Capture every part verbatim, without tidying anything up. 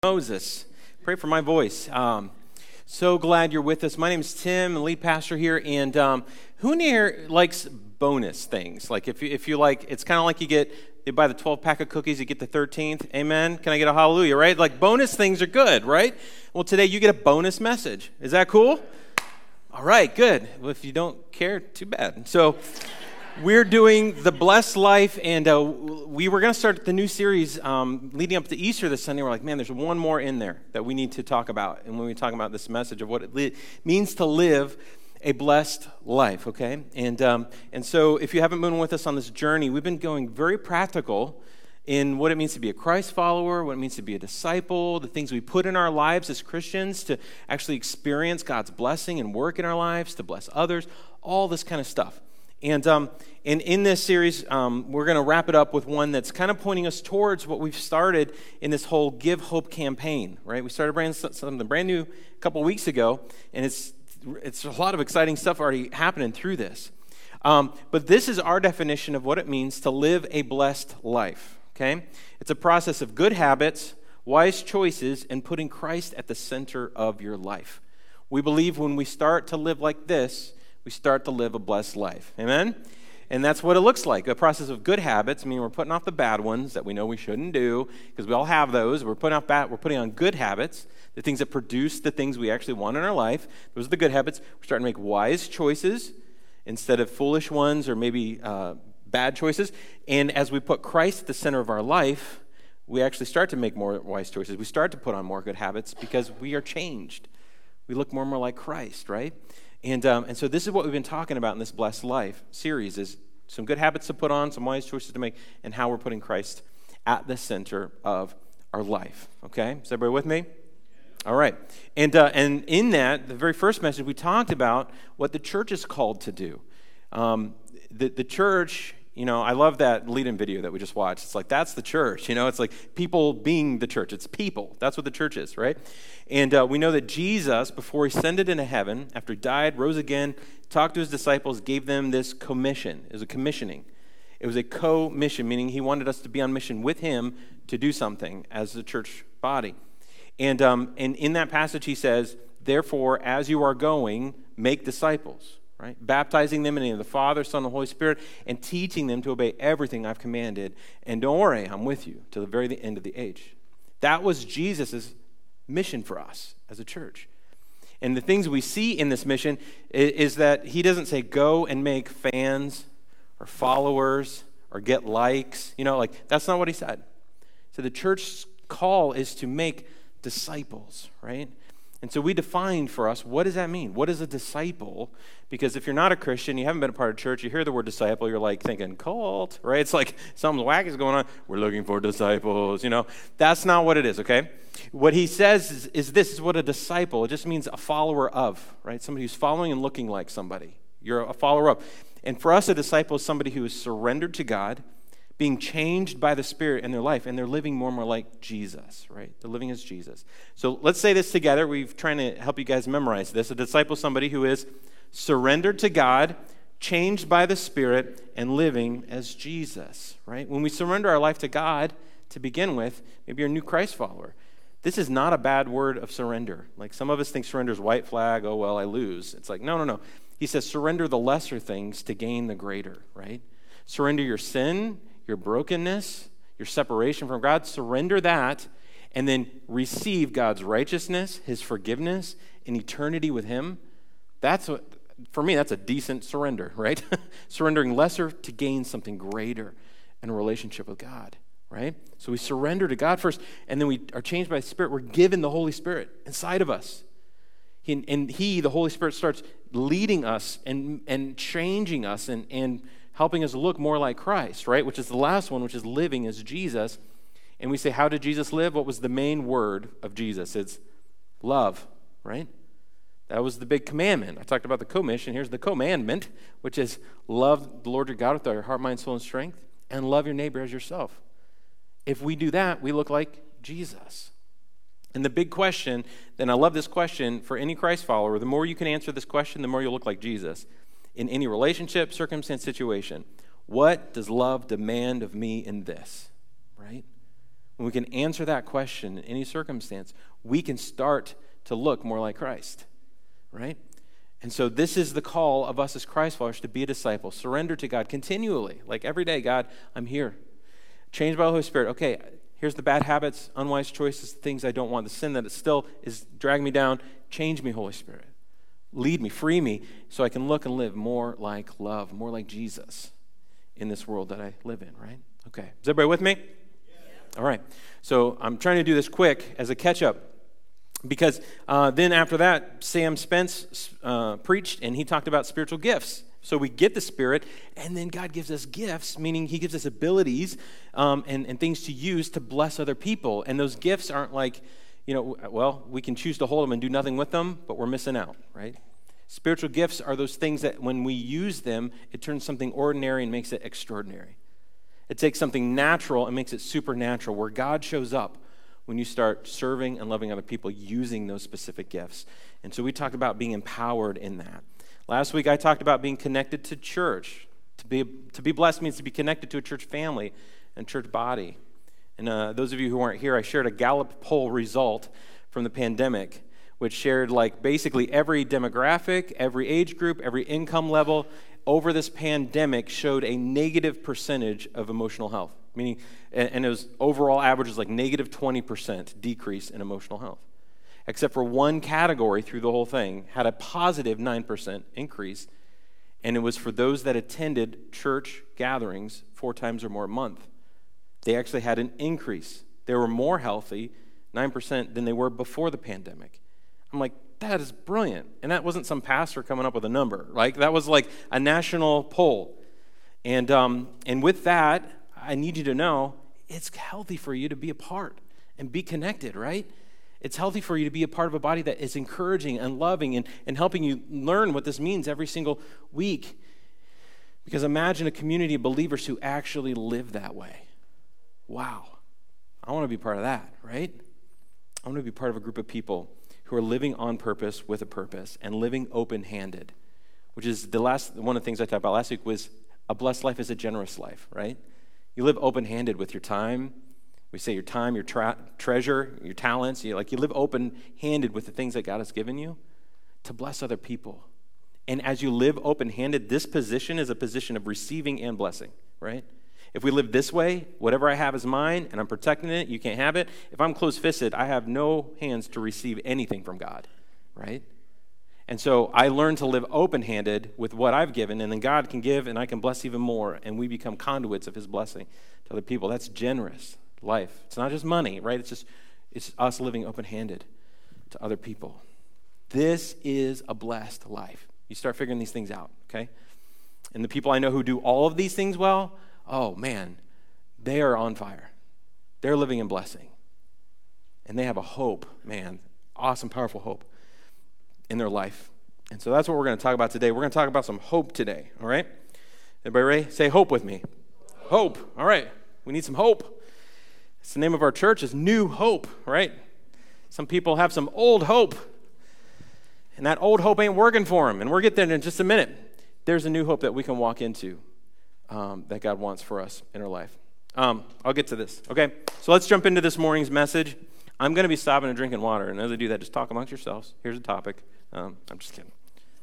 Moses. Pray for my voice. Um, so glad you're with us. My name is Tim, lead pastor here, and um, who in here likes bonus things? Like if you, if you like, it's kind of like you get, you buy the twelve pack of cookies, you get the thirteenth. Amen? Can I get a hallelujah, right? Like bonus things are good, right? Well, today you get a bonus message. Is that cool? All right, good. Well, if you don't care, too bad. So we're doing the Blessed Life, and uh, we were going to start the new series um, leading up to Easter this Sunday. We're like, man, there's one more in there that we need to talk about. And when we talk about this message of what it li- means to live a blessed life, okay? And um, and so if you haven't been with us on this journey, we've been going very practical in what it means to be a Christ follower, what it means to be a disciple, the things we put in our lives as Christians to actually experience God's blessing and work in our lives, to bless others, all this kind of stuff. And um, and in this series, um, we're going to wrap it up with one that's kind of pointing us towards what we've started in this whole Give Hope campaign, right? We started brand, something brand new a couple weeks ago, and it's it's a lot of exciting stuff already happening through this. Um, but this is our definition of what it means to live a blessed life, okay? It's a process of good habits, wise choices, and putting Christ at the center of your life. We believe when we start to live like this, we start to live a blessed life. Amen? And that's what it looks like, a process of good habits. I mean, we're putting off the bad ones that we know we shouldn't do, because we all have those. We're putting off bad, we're putting on good habits, the things that produce the things we actually want in our life. Those are the good habits. We're starting to make wise choices instead of foolish ones or maybe uh, bad choices. And as we put Christ at the center of our life, we actually start to make more wise choices. We start to put on more good habits because we are changed. We look more and more like Christ, right? And um, and so this is what we've been talking about in this Blessed Life series, is some good habits to put on, some wise choices to make, and how we're putting Christ at the center of our life. Okay? Is everybody with me? All right. And uh, and in that, the very first message, we talked about what the church is called to do. Um, the, the church, you know, I love that lead-in video that we just watched. It's like, that's the church, you know? It's like people being the church. It's people. That's what the church is, right? And uh, we know that Jesus, before he ascended into heaven, after he died, rose again, talked to his disciples, gave them this commission. It was a commissioning. It was a co-mission, meaning he wanted us to be on mission with him to do something as the church body. And, um, and in that passage he says, therefore, as you are going, make disciples. Right? Baptizing them in the name of the Father, Son, and Holy Spirit, and teaching them to obey everything I've commanded. And don't worry, I'm with you to the very end of the age. That was Jesus' mission for us as a church. And the things we see in this mission is, is that he doesn't say go and make fans or followers or get likes. You know, like that's not what he said. So the church's call is to make disciples, right? And so we defined for us, what does that mean? What is a disciple? Because if you're not a Christian, you haven't been a part of church, you hear the word disciple, you're like thinking, cult, right? It's like something wacky is going on. We're looking for disciples, you know. That's not what it is, okay? What he says is, is this is what a disciple, it just means a follower of, right? Somebody who's following and looking like somebody. You're a follower of. And for us, a disciple is somebody who is surrendered to God, being changed by the Spirit in their life, and they're living more and more like Jesus, right? They're living as Jesus. So let's say this together. We've trying to help you guys memorize this. A disciple is somebody who is surrendered to God, changed by the Spirit, and living as Jesus, right? When we surrender our life to God to begin with, maybe you're a new Christ follower. This is not a bad word of surrender. Like some of us think surrender is white flag, oh, well, I lose. It's like, no, no, no. He says surrender the lesser things to gain the greater, right? Surrender your sin, your brokenness, your separation from God, surrender that, and then receive God's righteousness, his forgiveness, and eternity with him. That's what, for me, that's a decent surrender, right? Surrendering lesser to gain something greater in a relationship with God, right? So we surrender to God first, and then we are changed by the Spirit. We're given the Holy Spirit inside of us. He, and he, the Holy Spirit, starts leading us and, and changing us and, and helping us look more like Christ, right? Which is the last one, which is living as Jesus. And we say, how did Jesus live? What was the main word of Jesus? It's love, right? That was the big commandment. I talked about the commission. Here's the commandment, which is love the Lord your God with our heart, mind, soul, and strength, and love your neighbor as yourself. If we do that, we look like Jesus. And the big question, and I love this question for any Christ follower, the more you can answer this question, the more you'll look like Jesus. In any relationship, circumstance, situation, what does love demand of me in this, right? when we can answer that question in any circumstance, we can start to look more like Christ, right? And so this is the call of us as Christ followers to be a disciple. Surrender to God continually. Like every day, God, I'm here. Changed by the Holy Spirit. Okay, here's the bad habits, unwise choices, things I don't want, the sin that it still is dragging me down. Change me, Holy Spirit. Lead me, free me, so I can look and live more like love, more like Jesus in this world that I live in, right? Okay, is everybody with me? Yeah. All right, so I'm trying to do this quick as a catch-up. Because uh, then after that, Sam Spence uh, preached, and he talked about spiritual gifts. So we get the Spirit, and then God gives us gifts, meaning he gives us abilities um, and, and things to use to bless other people. And those gifts aren't like, you know, well, we can choose to hold them and do nothing with them, but we're missing out, right? Spiritual gifts are those things that when we use them, it turns something ordinary and makes it extraordinary. It takes something natural and makes it supernatural, where God shows up when you start serving and loving other people using those specific gifts. And so we talked about being empowered in that. Last week I talked about being connected to church. To be to be blessed means to be connected to a church family and church body. And uh, those of you who weren't here, I shared a Gallup poll result from the pandemic, which shared like basically every demographic, every age group, every income level over this pandemic showed a negative percentage of emotional health. Meaning, and it was overall average was like negative twenty percent decrease in emotional health. Except for one category through the whole thing had a positive nine percent increase, and it was for those that attended church gatherings four times or more a month. They actually had an increase. They were more healthy, nine percent, than they were before the pandemic. I'm like, that is brilliant. And that wasn't some pastor coming up with a number. Like, that was like a national poll. And um, and with that, I need you to know it's healthy for you to be a part and be connected, right? It's healthy for you to be a part of a body that is encouraging and loving and, and helping you learn what this means every single week. Because imagine a community of believers who actually live that way. Wow. I want to be part of that, right? I want to be part of a group of people who are living on purpose with a purpose and living open-handed, which is the last one of the things I talked about last week was a blessed life is a generous life, right? You live open-handed with your time. We say your time, your tra- treasure, your talents. You like you live open-handed with the things that God has given you to bless other people. And as you live open-handed, this position is a position of receiving and blessing, right? If we live this way, whatever I have is mine, and I'm protecting it, you can't have it. If I'm close-fisted, I have no hands to receive anything from God, right? And so I learn to live open-handed with what I've given, and then God can give, and I can bless even more, and we become conduits of his blessing to other people. That's generous life. It's not just money, right? It's just it's us living open-handed to other people. This is a blessed life. You start figuring these things out, okay? And the people I know who do all of these things well, oh, man, they are on fire. They're living in blessing. And they have a hope, man, awesome, powerful hope in their life. And so that's what we're going to talk about today. We're going to talk about some hope today, all right? Everybody ready? Say hope with me. Hope. Hope. All right. We need some hope. It's the name of our church is New Hope, right? Some people have some old hope, and that old hope ain't working for them, and we'll get there in just a minute. There's a new hope that we can walk into um, that God wants for us in our life. Um, I'll get to this, okay? So let's jump into this morning's message. I'm going to be stopping and drinking water, and as I do that, just talk amongst yourselves. Here's a topic. Um, I'm just kidding.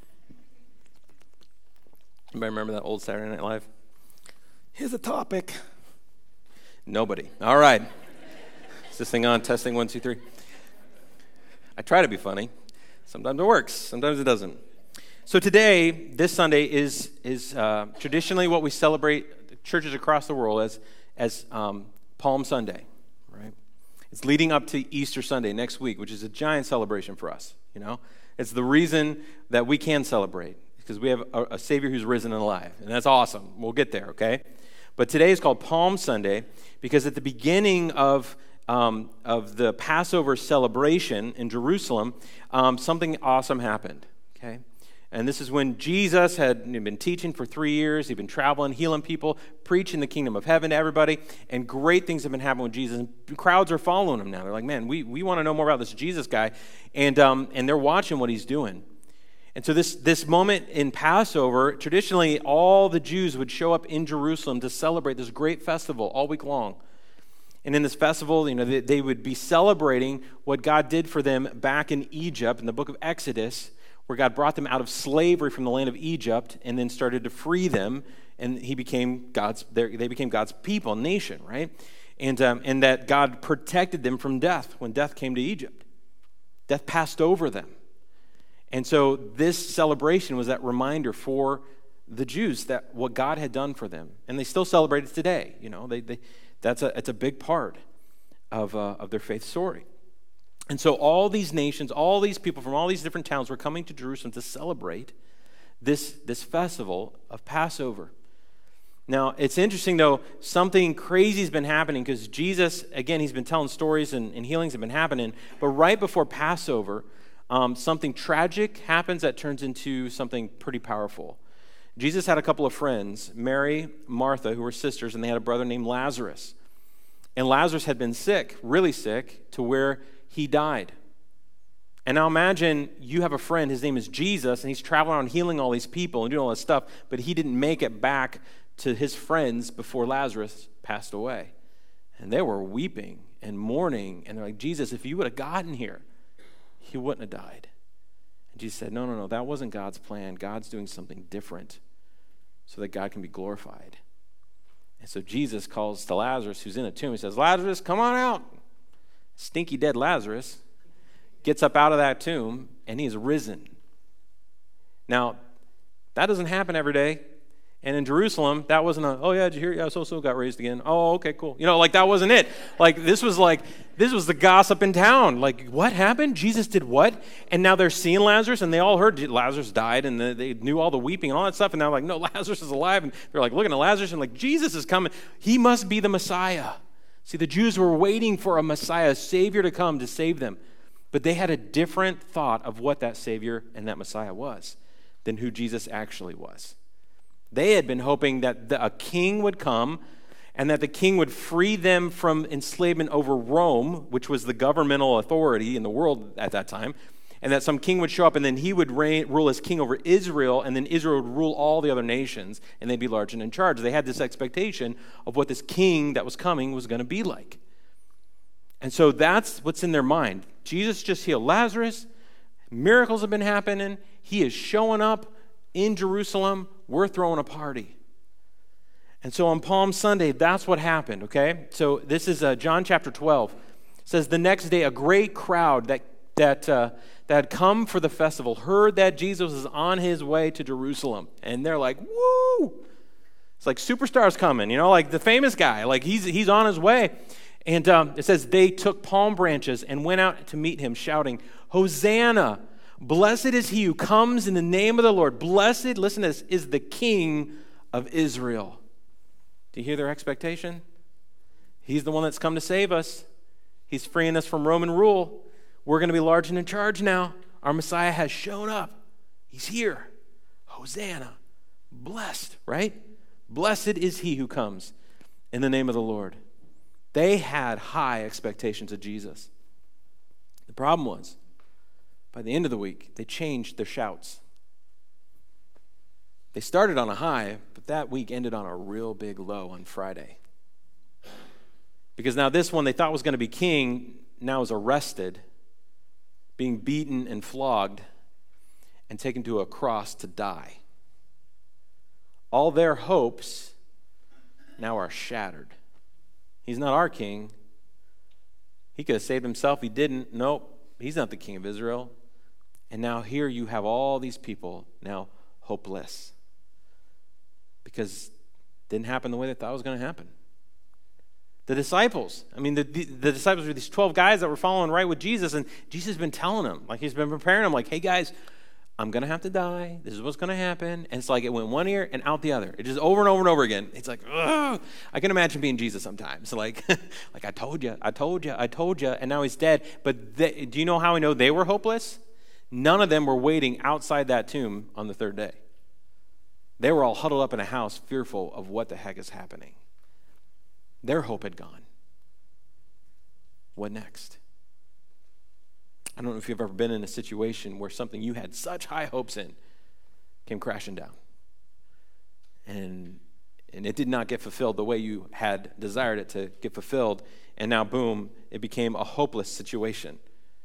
Anybody remember that old Saturday Night Live? Here's a topic. Nobody. All right. Is this thing on? Testing one, two, three. I try to be funny. Sometimes it works. Sometimes it doesn't. So today, this Sunday, is is uh, traditionally what we celebrate churches across the world as as um, Palm Sunday, right? It's leading up to Easter Sunday next week, which is a giant celebration for us. You know, it's the reason that we can celebrate because we have a, a Savior who's risen and alive, and that's awesome. We'll get there, okay? But today is called Palm Sunday because at the beginning of um, of the Passover celebration in Jerusalem, um, something awesome happened, okay? And this is when Jesus had been teaching for three years. He'd been traveling, healing people, preaching the kingdom of heaven to everybody, and great things have been happening with Jesus. And crowds are following him now. They're like, man, we, we want to know more about this Jesus guy, and um, and they're watching what he's doing. And so this, this moment in Passover, traditionally all the Jews would show up in Jerusalem to celebrate this great festival all week long. And in this festival, you know, they, they would be celebrating what God did for them back in Egypt in the book of Exodus, where God brought them out of slavery from the land of Egypt and then started to free them, and he became God's. They became God's people, nation, right? And um, and that God protected them from death when death came to Egypt. Death passed over them, and so this celebration was that reminder for the Jews that what God had done for them, and they still celebrate it today. You know, they they that's a it's a big part of uh, of their faith story. And so all these nations, all these people from all these different towns were coming to Jerusalem to celebrate this, this festival of Passover. Now, it's interesting, though, something crazy has been happening because Jesus, again, he's been telling stories and, and healings have been happening, but right before Passover, um, something tragic happens that turns into something pretty powerful. Jesus had a couple of friends, Mary, Martha, who were sisters, and they had a brother named Lazarus. And Lazarus had been sick, really sick, to where he died. And now imagine you have a friend, his name is Jesus, and he's traveling around healing all these people and doing all this stuff, but he didn't make it back to his friends before Lazarus passed away. And they were weeping and mourning, and they're like, Jesus, if you would have gotten here, he wouldn't have died. And Jesus said, no, no, no, that wasn't God's plan. God's doing something different so that God can be glorified. And so Jesus calls to Lazarus, who's in a tomb. He says, Lazarus, come on out. Stinky dead Lazarus gets up out of that tomb, and he is risen. Now, that doesn't happen every day. And in Jerusalem, that wasn't a, oh yeah, did you hear? Yeah, so-so got raised again. Oh, okay, cool. You know, like that wasn't it. Like this was like, this was the gossip in town. Like, what happened? Jesus did what? And now they're seeing Lazarus, and they all heard Lazarus died, and they knew all the weeping and all that stuff, and they're like, no, Lazarus is alive. And they're like looking at Lazarus, and like, Jesus is coming. He must be the Messiah. See, the Jews were waiting for a Messiah, a Savior to come to save them. But they had a different thought of what that Savior and that Messiah was than who Jesus actually was. They had been hoping that the, a king would come and that the king would free them from enslavement over Rome, which was the governmental authority in the world at that time, and that some king would show up and then he would reign, rule as king over Israel, and then Israel would rule all the other nations, and they'd be large and in charge. They had this expectation of what this king that was coming was going to be like. And so that's what's in their mind. Jesus just healed Lazarus. Miracles have been happening. He is showing up in Jerusalem. We're throwing a party. And so on Palm Sunday, that's what happened, okay? So this is uh, John chapter twelve. It says, the next day, a great crowd that that uh, that had come for the festival heard that Jesus was on his way to Jerusalem. And they're like, woo! It's like superstars coming, you know, like the famous guy. Like he's he's on his way. And um, it says, they took palm branches and went out to meet him, shouting, Hosanna! Blessed is he who comes in the name of the Lord. Blessed, listen to this, is the King of Israel. Do you hear their expectation? He's the one that's come to save us. He's freeing us from Roman rule. We're going to be large and in charge now. Our Messiah has shown up. He's here. Hosanna. Blessed, right? Blessed is he who comes in the name of the Lord. They had high expectations of Jesus. The problem was, by the end of the week, they changed their shouts. They started on a high, but that week ended on a real big low on Friday. Because now this one they thought was going to be king now is arrested, being beaten and flogged, and taken to a cross to die. All their hopes now are shattered. He's not our king. He could have saved himself. He didn't. Nope. He's not the king of Israel. And now here you have all these people now hopeless. Because it didn't happen the way they thought it was going to happen. The disciples, I mean, the, the, the disciples were these twelve guys that were following right with Jesus, and Jesus has been telling them, like he's been preparing them, like, hey guys, I'm going to have to die. This is what's going to happen. And it's like it went one ear and out the other. It just over and over and over again. It's like, ugh. I can imagine being Jesus sometimes. Like, like I told you, I told you, I told you, and now he's dead. But they, do you know how I know they were hopeless? None of them were waiting outside that tomb on the third day. They were all huddled up in a house, fearful of what the heck is happening. Their hope had gone. What next? I don't know if you've ever been in a situation where something you had such high hopes in came crashing down. And and it did not get fulfilled the way you had desired it to get fulfilled, and now, boom, it became a hopeless situation.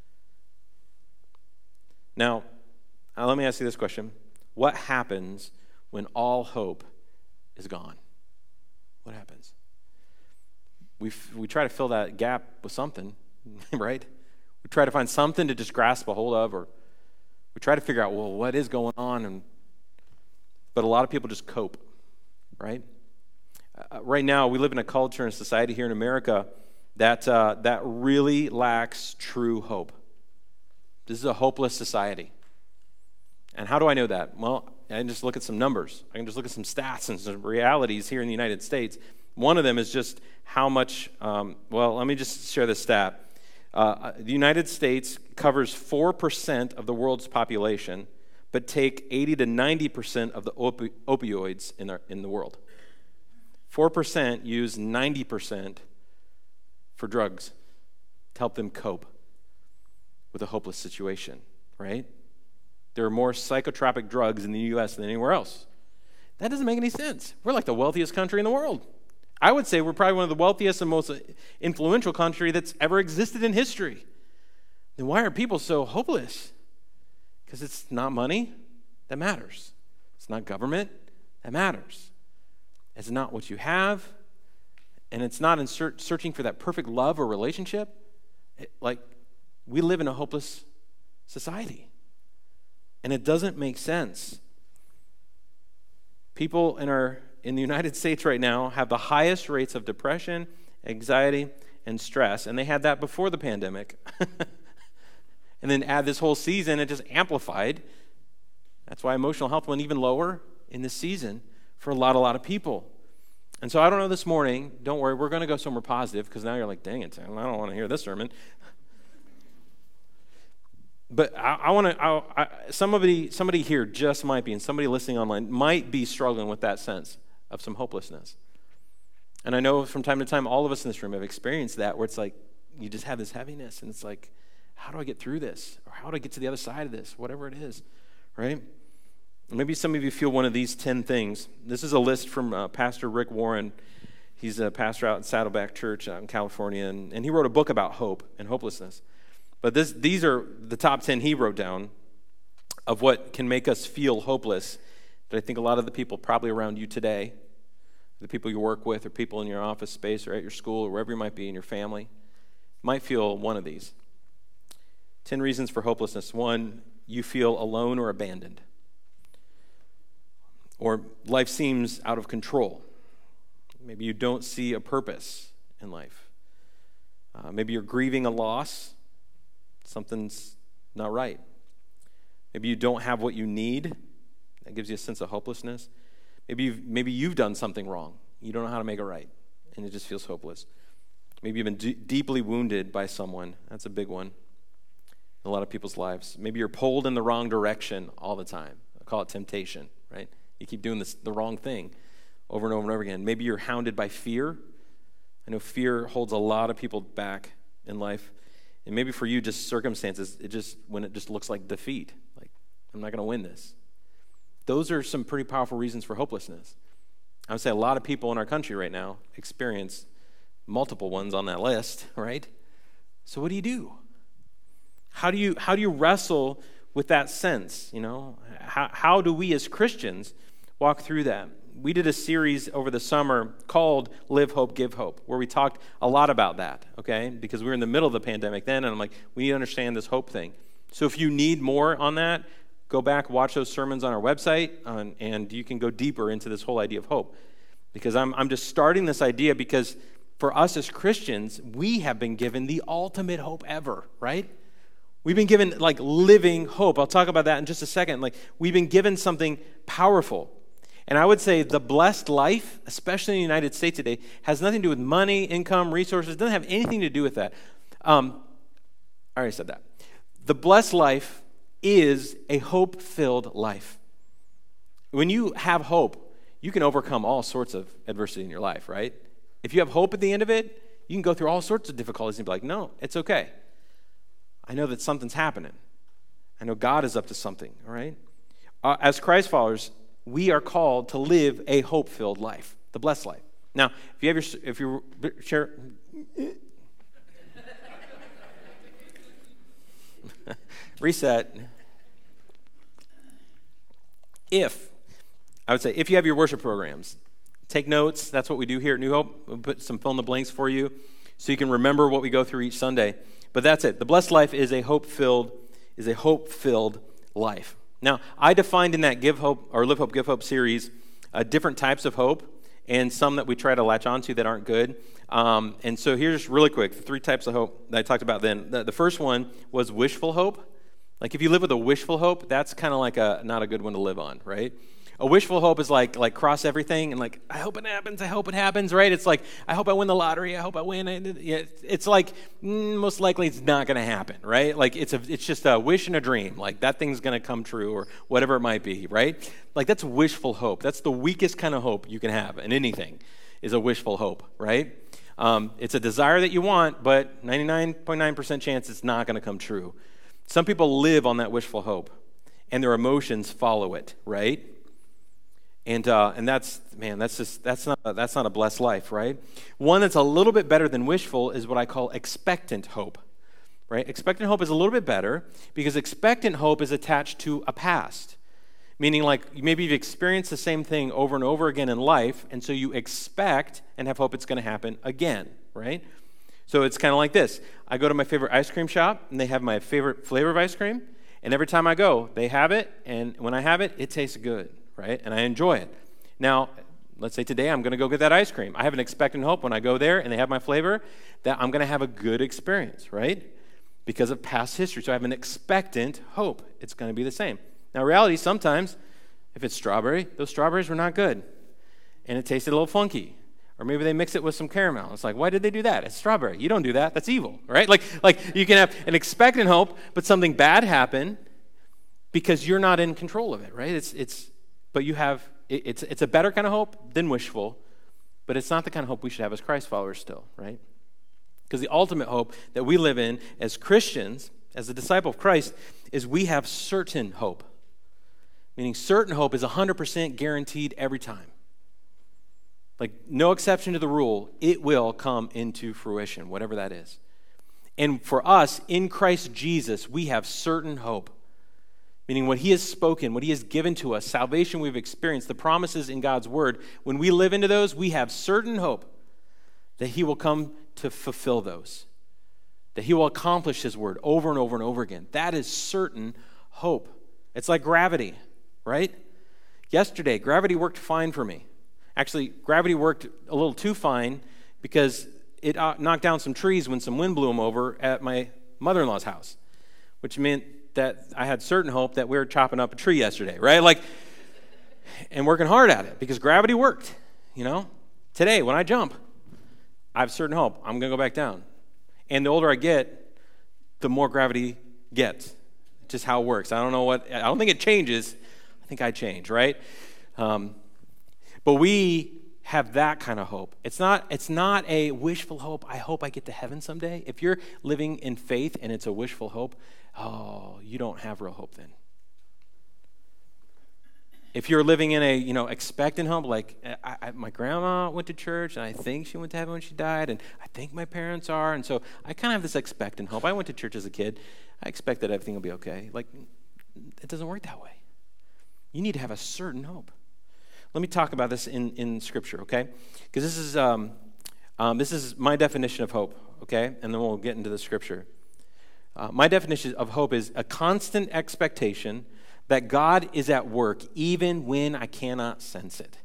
Now, uh, let me ask you this question. What happens when all hope is gone? What happens? We we try to fill that gap with something, right? We try to find something to just grasp a hold of, or we try to figure out, well, what is going on? And but a lot of people just cope, right? Uh, right now, we live in a culture and society here in America that uh, that really lacks true hope. This is a hopeless society. And how do I know that? Well, I can just look at some numbers. I can just look at some stats and some realities here in the United States. One of them is just how much, um, well, let me just share this stat. Uh, the United States covers four percent of the world's population, but take eighty to ninety percent of the opi- opioids in, our, in the world. four percent use ninety percent for drugs to help them cope with a hopeless situation, right? There are more psychotropic drugs in the U S than anywhere else. That doesn't make any sense. We're like the wealthiest country in the world. I would say we're probably one of the wealthiest and most influential country that's ever existed in history. Then why are people so hopeless? Because it's not money that matters. It's not government that matters. It's not what you have, and it's not in ser- searching for that perfect love or relationship. It, like, we live in a hopeless society, and it doesn't make sense. People in our in the United States right now have the highest rates of depression, anxiety, and stress, and they had that before the pandemic. And then add this whole season, it just amplified. That's why emotional health went even lower in this season for a lot, a lot of people. And so I don't know this morning, don't worry, we're going to go somewhere positive, because now you're like, dang it, I don't want to hear this sermon. But I, I want to, somebody, somebody here just might be, and somebody listening online might be struggling with that sense of some hopelessness. And I know from time to time, all of us in this room have experienced that, where it's like, you just have this heaviness, and it's like, how do I get through this? Or how do I get to the other side of this? Whatever it is, right? Maybe some of you feel one of these ten things. This is a list from uh, Pastor Rick Warren. He's a pastor out in Saddleback Church out in California, and, and he wrote a book about hope and hopelessness. But this, these are the top ten he wrote down of what can make us feel hopeless, that I think a lot of the people probably around you today, the people you work with, or people in your office space, or at your school, or wherever you might be in your family, might feel one of these. Ten reasons for hopelessness. One, you feel alone or abandoned. Or life seems out of control. Maybe you don't see a purpose in life. Uh, maybe you're grieving a loss. Something's not right. Maybe you don't have what you need. That gives you a sense of hopelessness. Maybe you've, maybe you've done something wrong. You don't know how to make it right, and it just feels hopeless. Maybe you've been d- deeply wounded by someone. That's a big one in a lot of people's lives. Maybe you're pulled in the wrong direction all the time. I call it temptation, right? You keep doing this, the wrong thing over and over and over again. Maybe you're hounded by fear. I know fear holds a lot of people back in life. And maybe for you, just circumstances, it just when it just looks like defeat. Like, I'm not going to win this. Those are some pretty powerful reasons for hopelessness. I would say a lot of people in our country right now experience multiple ones on that list, right? So what do you do? How do you how do you wrestle with that sense? You know, how how do we as Christians walk through that? We did a series over the summer called Live Hope, Give Hope, where we talked a lot about that, okay? Because we were in the middle of the pandemic then, and I'm like, we need to understand this hope thing. So if you need more on that, go back, watch those sermons on our website, on, and you can go deeper into this whole idea of hope. Because I'm I'm just starting this idea because for us as Christians, we have been given the ultimate hope ever, right? We've been given, like, living hope. I'll talk about that in just a second. Like, we've been given something powerful. And I would say the blessed life, especially in the United States today, has nothing to do with money, income, resources. It doesn't have anything to do with that. Um, I already said that. The blessed life is a hope-filled life. When you have hope, you can overcome all sorts of adversity in your life, right? If you have hope at the end of it, you can go through all sorts of difficulties and be like, no, it's okay. I know that something's happening. I know God is up to something, all right? Uh, as Christ followers, we are called to live a hope-filled life. the blessed life. Now, if you have your, if you share, reset. If, I would say, if you have your worship programs, take notes. That's what we do here at New Hope. We'll put some fill in the blanks for you so you can remember what we go through each Sunday. But that's it. The blessed life is a hope-filled, is a hope-filled life. Now, I defined in that Give Hope or Live Hope, Give Hope series uh, different types of hope and some that we try to latch onto that aren't good. Um, and so here's really quick, the three types of hope that I talked about then. The, the first one was wishful hope. Like if you live with a wishful hope, that's kind of like a not a good one to live on, right? A wishful hope is like like cross everything and like, I hope it happens, I hope it happens, right? It's like, I hope I win the lottery, I hope I win. It's like, mm, most likely it's not going to happen, right? Like it's a, it's just a wish and a dream. Like that thing's going to come true or whatever it might be, right? Like that's wishful hope. That's the weakest kind of hope you can have in anything is a wishful hope, right? Um, it's a desire that you want, but ninety-nine point nine percent chance it's not going to come true. Some people live on that wishful hope, and their emotions follow it, right? And uh, and that's man, that's just that's not a, that's not a blessed life, right? One that's a little bit better than wishful is what I call expectant hope, right? Expectant hope is a little bit better because expectant hope is attached to a past, meaning like maybe you've experienced the same thing over and over again in life, and so you expect and have hope it's going to happen again, right? So it's kind of like this. I go to my favorite ice cream shop, and they have my favorite flavor of ice cream, and every time I go, they have it, and when I have it, it tastes good, right? And I enjoy it. Now, let's say today I'm going to go get that ice cream. I have an expectant hope when I go there and they have my flavor that I'm going to have a good experience, right? Because of past history. So I have an expectant hope it's going to be the same. Now, reality, sometimes, if it's strawberry, those strawberries were not good, and it tasted a little funky. Or maybe they mix it with some caramel. It's like, why did they do that? It's strawberry. You don't do that. That's evil, right? Like, like you can have an expectant hope, but something bad happen because you're not in control of it, right? It's it's, but you have it, it's it's a better kind of hope than wishful, but it's not the kind of hope we should have as Christ followers still, right? Because the ultimate hope that we live in as Christians, as a disciple of Christ, is we have certain hope. Meaning certain hope is one hundred percent guaranteed every time. Like, no exception to the rule, it will come into fruition, whatever that is. And for us, in Christ Jesus, we have certain hope. Meaning what he has spoken, what he has given to us, salvation we've experienced, the promises in God's word, when we live into those, we have certain hope that he will come to fulfill those. That he will accomplish his word over and over and over again. That is certain hope. It's like gravity, right? Yesterday, gravity worked fine for me. Actually, gravity worked a little too fine because it uh, knocked down some trees when some wind blew them over at my mother-in-law's house, which meant that I had certain hope that we were chopping up a tree yesterday, right? Like, and working hard at it because gravity worked, you know? Today, when I jump, I have certain hope. I'm going to go back down. And the older I get, the more gravity gets. Just how it works. I don't know what, I don't think it changes. I think I change, right? Um, but we have that kind of hope. It's not, it's not a wishful hope. I hope I get to heaven someday. If you're living in faith and it's a wishful hope, oh, you don't have real hope then. If you're living in a, you know, expectant hope, like I, I, my grandma went to church, and I think she went to heaven when she died, and I think my parents are, and so I kind of have this expectant hope. I went to church as a kid. I expect that everything will be okay. Like, it doesn't work that way. You need to have a certain hope. Let me talk about this in, in Scripture, okay? Because this is um, um, this is my definition of hope, okay? And then we'll get into the Scripture. Uh, my definition of hope is a constant expectation that God is at work even when I cannot sense it.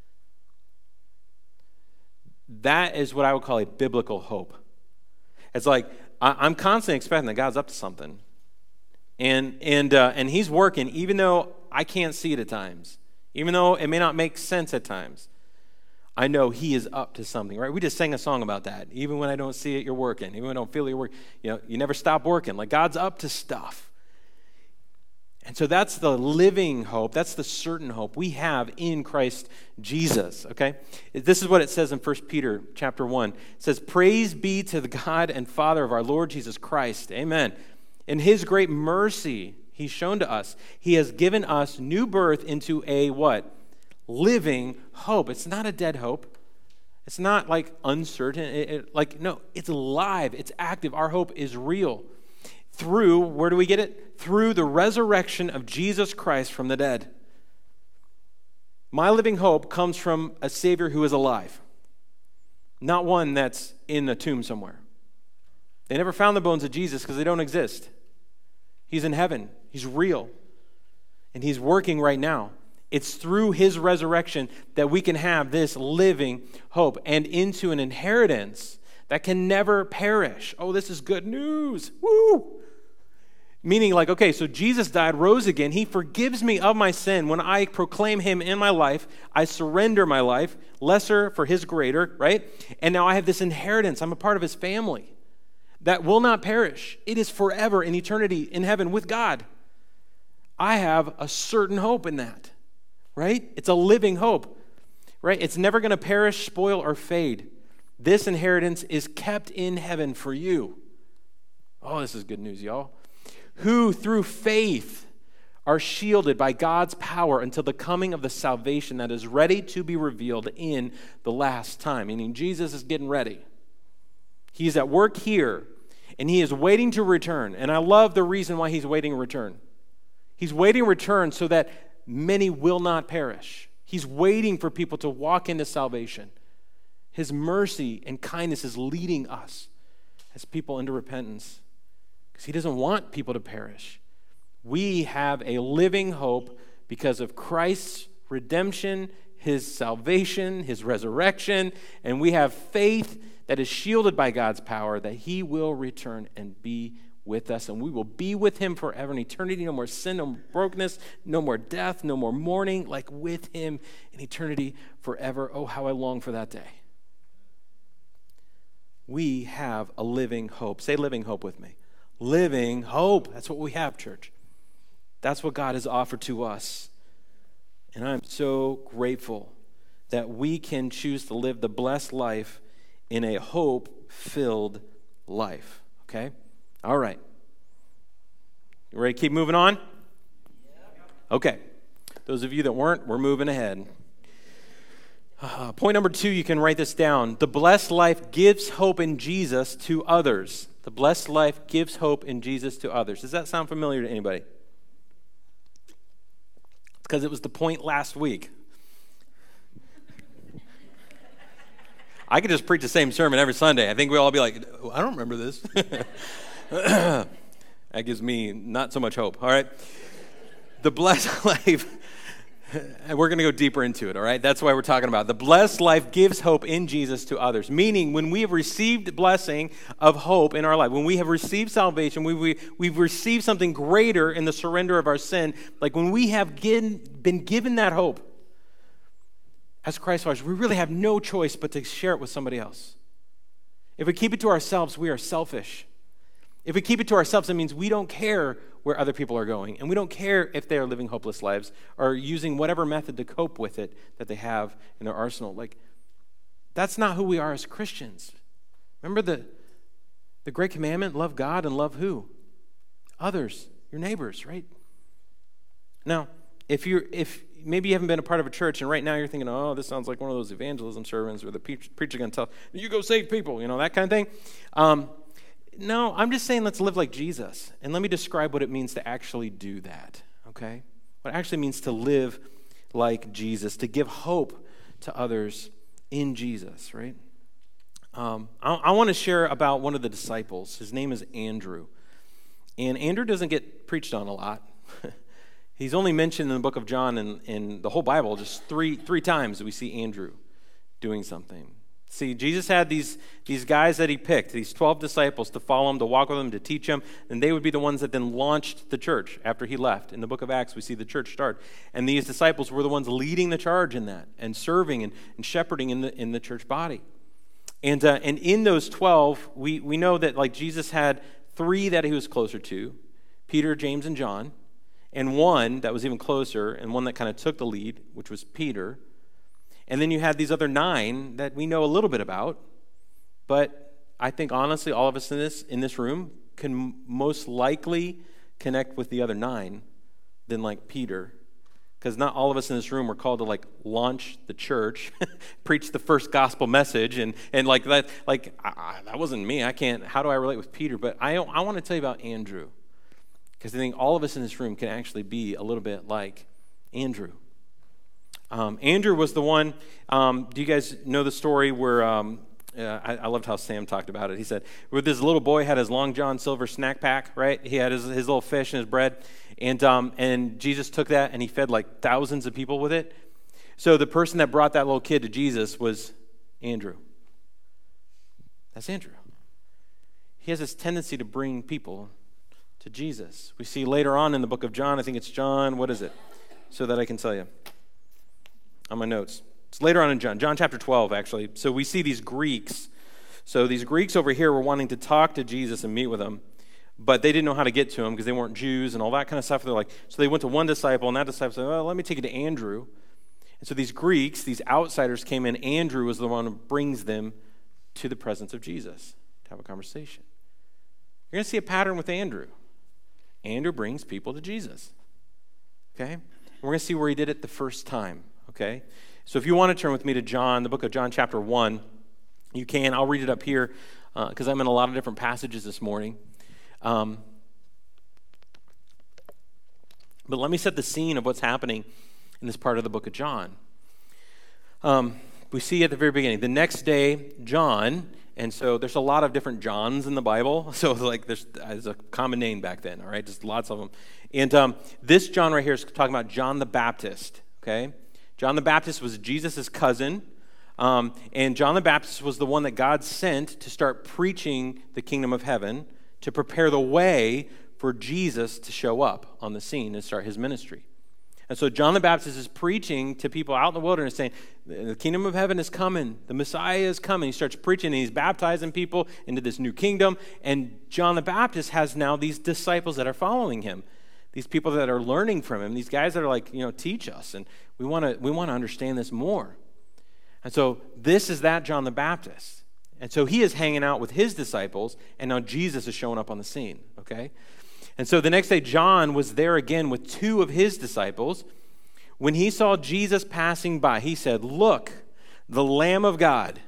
That is what I would call a biblical hope. It's like I, I'm constantly expecting that God's up to something. And and uh, and he's working even though I can't see it at times. Even though it may not make sense at times. I know he is up to something, right? We just sang a song about that. Even when I don't see it, you're working. Even when I don't feel it, you're working. You know, you never stop working. Like God's up to stuff. And so that's the living hope. That's the certain hope we have in Christ Jesus, okay? This is what it says in First Peter chapter one. It says, praise be to the God and Father of our Lord Jesus Christ. Amen. In his great mercy, he's shown to us. He has given us new birth into a what? living hope. It's not a dead hope. It's not like uncertain. It, it, like, no, it's alive. It's active. Our hope is real. Through, where do we get it? Through the resurrection of Jesus Christ from the dead. My living hope comes from a Savior who is alive, not one that's in a tomb somewhere. They never found the bones of Jesus because they don't exist. He's in heaven. He's real. And he's working right now. It's through his resurrection that we can have this living hope and into an inheritance that can never perish. Oh, this is good news. Woo! Meaning like, okay, so Jesus died, rose again. He forgives me of my sin. When I proclaim him in my life, I surrender my life, lesser for his greater, right? And now I have this inheritance. I'm a part of his family that will not perish. It is forever in eternity in heaven with God. I have a certain hope in that, right? It's a living hope, right? It's never going to perish, spoil, or fade. This inheritance is kept in heaven for you. Oh, this is good news, y'all. Who through faith are shielded by God's power until the coming of the salvation that is ready to be revealed in the last time. Meaning Jesus is getting ready. He's at work here, and he is waiting to return. And I love the reason why he's waiting to return. He's waiting to return so that many will not perish. He's waiting for people to walk into salvation. His mercy and kindness is leading us as people into repentance. Because he doesn't want people to perish. We have a living hope because of Christ's redemption, his salvation, his resurrection, and we have faith that is shielded by God's power that he will return and be with us, and we will be with him forever in eternity. No more sin, no more brokenness, no more death, no more mourning, like with him in eternity forever. Oh, how I long for that day. We have a living hope. Say living hope with me. Living hope. That's what we have, church. That's what God has offered to us. And I'm so grateful that we can choose to live the blessed life in a hope-filled life. Okay? All right. You ready to keep moving on? Okay. Those of you that weren't, we're moving ahead. Uh, point number two, you can write this down. The blessed life gives hope in Jesus to others. The blessed life gives hope in Jesus to others. Does that sound familiar to anybody? It's because it was the point last week. I could just preach the same sermon every Sunday. I think we'll all be like, oh, I don't remember this. That gives me not so much hope. All right. The blessed life, and we're going to go deeper into it, all right? That's why we're talking about it. The blessed life gives hope in Jesus to others, meaning when we have received blessing of hope in our life, when we have received salvation, we, we, we've received something greater in the surrender of our sin, like when we have given, been given that hope, as Christ followers, we really have no choice but to share it with somebody else. If we keep it to ourselves, we are selfish. If we keep it to ourselves, it means we don't care where other people are going, and we don't care if they are living hopeless lives or using whatever method to cope with it that they have in their arsenal. Like, that's not who we are as Christians. Remember the, the great commandment, love God and love who? Others, your neighbors, right? Now, if you're if maybe you haven't been a part of a church, and right now you're thinking, oh, this sounds like one of those evangelism sermons where the preacher, preacher going to tell, you go save people, you know, that kind of thing. Um, no, I'm just saying let's live like Jesus. And let me describe what it means to actually do that, okay? What it actually means to live like Jesus, to give hope to others in Jesus, right? Um, I, I want to share about one of the disciples. His name is Andrew. And Andrew doesn't get preached on a lot. He's only mentioned in the book of John and in the whole Bible, just three three times we see Andrew doing something. See, Jesus had these, these guys that he picked, these twelve disciples to follow him, to walk with him, to teach him, and they would be the ones that then launched the church after he left. In the book of Acts, we see the church start. And these disciples were the ones leading the charge in that and serving and, and shepherding in the in the church body. And uh, and in those twelve, we, we know that like Jesus had three that he was closer to, Peter, James, and John. And one that was even closer, and one that kind of took the lead, which was Peter. And then you had these other nine that we know a little bit about, but I think honestly all of us in this in this room can most likely connect with the other nine than like Peter, because not all of us in this room were called to like launch the church, preach the first gospel message, and and like that, like I, I, that wasn't me. I can't. How do I relate with Peter? But I I want to tell you about Andrew, because I think all of us in this room can actually be a little bit like Andrew. Um, Andrew was the one. Um, do you guys know the story where? Um, uh, I, I loved how Sam talked about it. He said, "Where this little boy had his Long John Silver snack pack, right? He had his his little fish and his bread." And um, and Jesus took that and he fed like thousands of people with it. So the person that brought that little kid to Jesus was Andrew. That's Andrew. He has this tendency to bring people to Jesus. We see later on in the book of John, I think it's John, what is it? So that I can tell you on my notes. It's later on in John, John chapter twelve actually. So we see these Greeks. So these Greeks over here were wanting to talk to Jesus and meet with him. But they didn't know how to get to him because they weren't Jews and all that kind of stuff. They're like, so they went to one disciple, and that disciple said, well, let me take you to Andrew. And so these Greeks, these outsiders came in. Andrew was the one who brings them to the presence of Jesus to have a conversation. You're going to see a pattern with Andrew. Andrew brings people to Jesus. Okay? And we're going to see where he did it the first time. Okay? So if you want to turn with me to John, the book of John chapter one, you can. I'll read it up here because uh, I'm in a lot of different passages this morning. Um, but let me set the scene of what's happening in this part of the book of John. Um, we see at the very beginning, the next day, John, and so there's a lot of different Johns in the Bible, so like there's, there's a common name back then, all right, just lots of them. And um, this John right here is talking about John the Baptist, okay? John the Baptist was Jesus' cousin, um, and John the Baptist was the one that God sent to start preaching the kingdom of heaven, to prepare the way for Jesus to show up on the scene and start his ministry. And so John the Baptist is preaching to people out in the wilderness saying, the kingdom of heaven is coming. The Messiah is coming. He starts preaching and he's baptizing people into this new kingdom. And John the Baptist has now these disciples that are following him. These people that are learning from him. These guys that are like, you know, teach us. And we want to we want to understand this more. And so this is that John the Baptist. And so he is hanging out with his disciples, and now Jesus is showing up on the scene, okay? And so the next day, John was there again with two of his disciples. When he saw Jesus passing by, he said, look, the Lamb of God.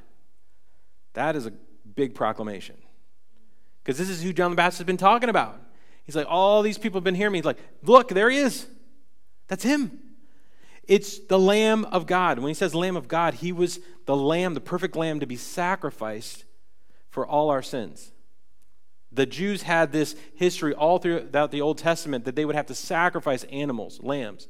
That is a big proclamation. Because this is who John the Baptist has been talking about. He's like, all these people have been hearing me. He's like, look, there he is. That's him. It's the Lamb of God. When he says Lamb of God, he was the lamb, the perfect lamb to be sacrificed for all our sins. The Jews had this history all throughout the Old Testament that they would have to sacrifice animals, lambs.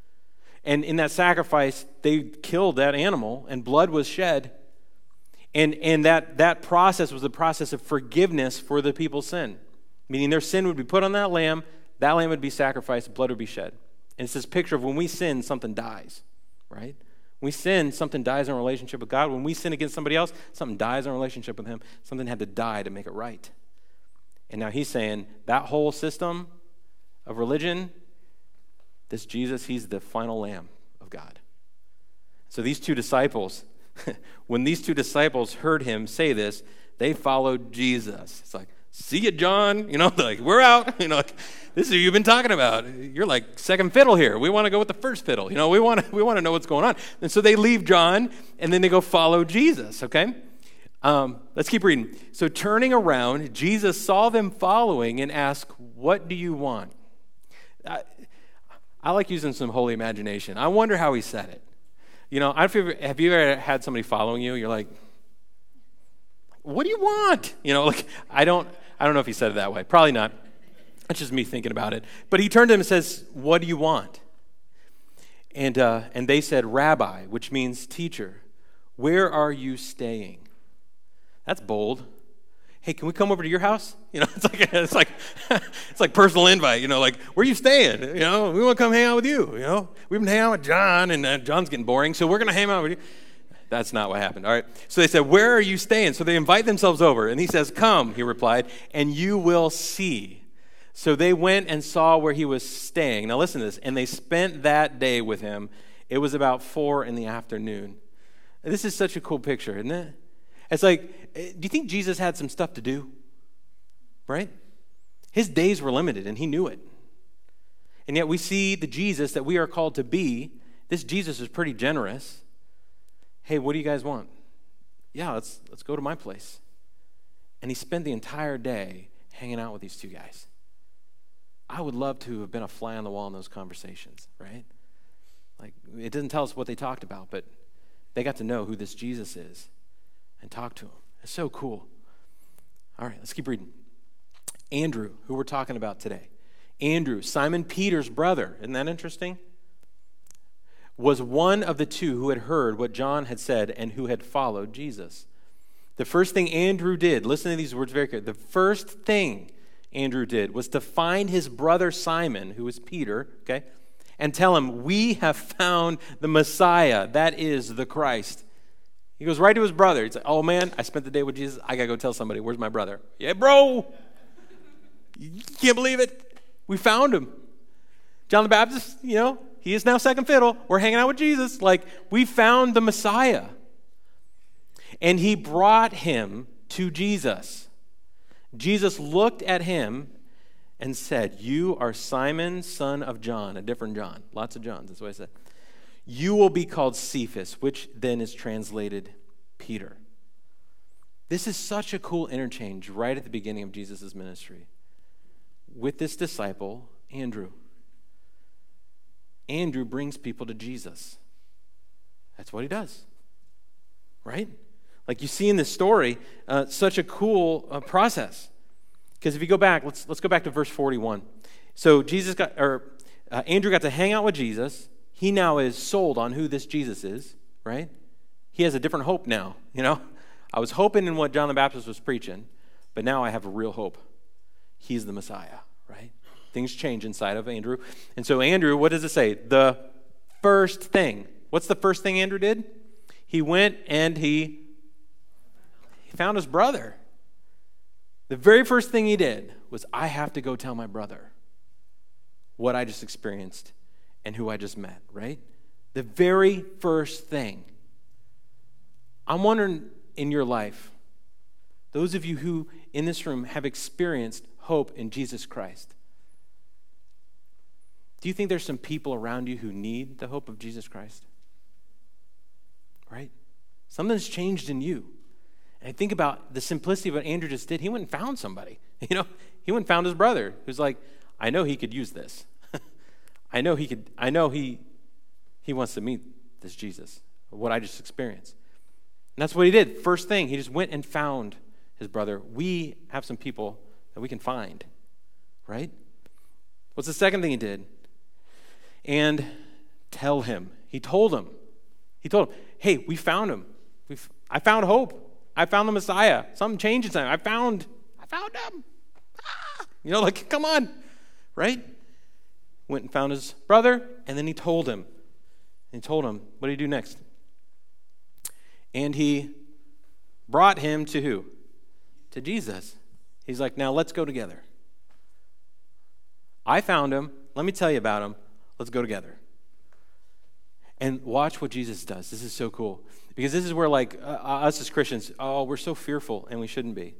And in that sacrifice, they killed that animal and blood was shed. And, and that, that process was the process of forgiveness for the people's sin. Meaning their sin would be put on that lamb, that lamb would be sacrificed, blood would be shed. And it's this picture of when we sin, something dies, right? When we sin, something dies in our relationship with God. When we sin against somebody else, something dies in our relationship with him. Something had to die to make it right. And now he's saying that whole system of religion, this Jesus, he's the final Lamb of God. So these two disciples, when these two disciples heard him say this, they followed Jesus. It's like, see you, John. You know, like, we're out. You know, like, this is who you've been talking about. You're like second fiddle here. We want to go with the first fiddle. You know, we want to we want to know what's going on. And so they leave John, and then they go follow Jesus, okay? Um, let's keep reading. So turning around, Jesus saw them following and asked, what do you want? I, I like using some holy imagination. I wonder how he said it. You know, I feel, have you ever had somebody following you? You're like, what do you want? You know, like, I don't, I don't know if he said it that way. Probably not. That's just me thinking about it. But he turned to him and says, what do you want? And uh, and they said, Rabbi, which means teacher, where are you staying? That's bold. Hey, can we come over to your house? You know, it's like it's like it's like personal invite. You know, like, where are you staying? You know, we want to come hang out with you. You know, we've been hanging out with John, and uh, John's getting boring, so we're going to hang out with you. That's not what happened. All right. So they said, where are you staying? So they invite themselves over, and he says, come, he replied, and you will see. So they went and saw where he was staying. Now listen to this. And they spent that day with him. It was about four in the afternoon. This is such a cool picture, isn't it? It's like, do you think Jesus had some stuff to do? Right? His days were limited, and he knew it. And yet we see the Jesus that we are called to be. This Jesus is pretty generous. Hey, what do you guys want? Yeah, let's let's go to my place. And he spent the entire day hanging out with these two guys. I would love to have been a fly on the wall in those conversations, right? Like, it doesn't tell us what they talked about, but they got to know who this Jesus is and talk to him. It's so cool. All right, let's keep reading. Andrew, who we're talking about today. Andrew, Simon Peter's brother, isn't that interesting? Was one of the two who had heard what John had said and who had followed Jesus. The first thing Andrew did, listen to these words very carefully. The first thing Andrew did was to find his brother Simon, who was Peter, okay, and tell him, we have found the Messiah, that is the Christ. He goes right to his brother. He's like, oh man, I spent the day with Jesus. I got to go tell somebody, where's my brother? Yeah, bro. You can't believe it. We found him. John the Baptist, you know, he is now second fiddle. We're hanging out with Jesus. Like, we found the Messiah. And he brought him to Jesus. Jesus looked at him and said, you are Simon, son of John, a different John. Lots of Johns, that's what I said. You will be called Cephas, which then is translated Peter. This is such a cool interchange right at the beginning of Jesus' ministry with this disciple, Andrew. Andrew brings people to Jesus. That's what he does, right? Like you see in this story, uh, such a cool uh, process. Because if you go back, let's let's go back to verse forty-one. So Jesus got, or uh, Andrew got to hang out with Jesus. He now is sold on who this Jesus is, right? He has a different hope now. You know, I was hoping in what John the Baptist was preaching, but now I have a real hope. He's the Messiah, right? Things change inside of Andrew. And so Andrew, what does it say? The first thing. What's the first thing Andrew did? He went and he, he found his brother. The very first thing he did was, I have to go tell my brother what I just experienced and who I just met, right? The very first thing. I'm wondering in your life, those of you who in this room have experienced hope in Jesus Christ, do you think there's some people around you who need the hope of Jesus Christ? Right? Something's changed in you. And I think about the simplicity of what Andrew just did. He went and found somebody. You know, he went and found his brother who's like, I know he could use this. I know he could, I know he he wants to meet this Jesus, what I just experienced. And that's what he did. First thing, he just went and found his brother. We have some people that we can find, right? What's the second thing he did? And tell him. He told him. He told him, hey, we found him. We've, I found hope. I found the Messiah. Something changed inside. I found, I found him. Ah! You know, like, come on, right? Went and found his brother, and then he told him. And he told him, what did he do next? And he brought him to who? To Jesus. He's like, now let's go together. I found him. Let me tell you about him. Let's go together. And watch what Jesus does. This is so cool. Because this is where, like, uh, us as Christians, oh, we're so fearful, and we shouldn't be.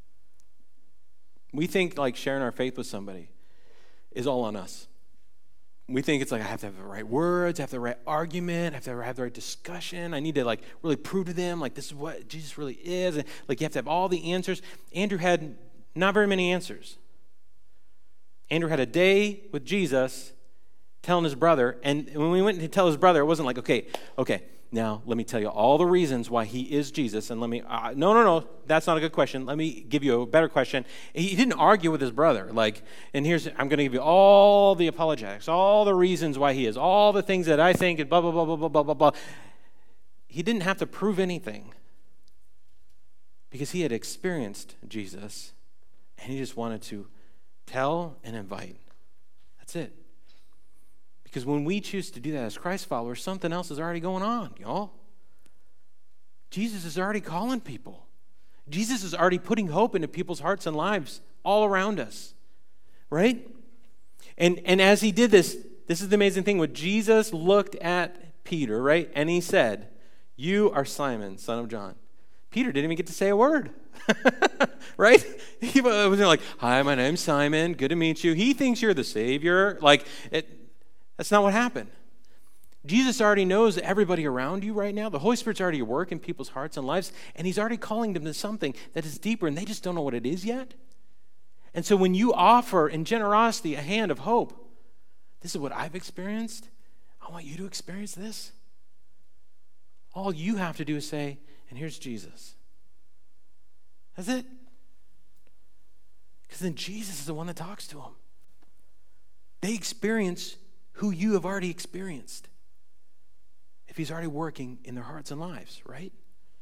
We think, like, sharing our faith with somebody is all on us. We think it's like, I have to have the right words, I have the right argument, I have to have the right discussion. I need to, like, really prove to them, like, this is what Jesus really is. And, like, you have to have all the answers. Andrew had not very many answers. Andrew had a day with Jesus telling his brother, and when we went to tell his brother, it wasn't like, okay, okay, now let me tell you all the reasons why he is Jesus, and let me, uh, no, no, no, that's not a good question. Let me give you a better question. He didn't argue with his brother, like, and here's, I'm going to give you all the apologetics, all the reasons why he is, all the things that I think, and blah, blah, blah, blah, blah, blah, blah, blah. He didn't have to prove anything because he had experienced Jesus, and he just wanted to tell and invite. That's it. Because when we choose to do that as Christ followers, something else is already going on, y'all. Jesus is already calling people. Jesus is already putting hope into people's hearts and lives all around us, right? And, and as he did this, this is the amazing thing. When Jesus looked at Peter, right, and he said, you are Simon, son of John. Peter didn't even get to say a word, right? He wasn't like, hi, my name's Simon, good to meet you. He thinks you're the Savior. Like, it, that's not what happened. Jesus already knows everybody around you right now. The Holy Spirit's already at work in people's hearts and lives, and he's already calling them to something that is deeper, and they just don't know what it is yet. And so when you offer in generosity a hand of hope, this is what I've experienced, I want you to experience this. All you have to do is say, and here's Jesus. That's it. Because then Jesus is the one that talks to them. They experience who you have already experienced. If he's already working in their hearts and lives, right?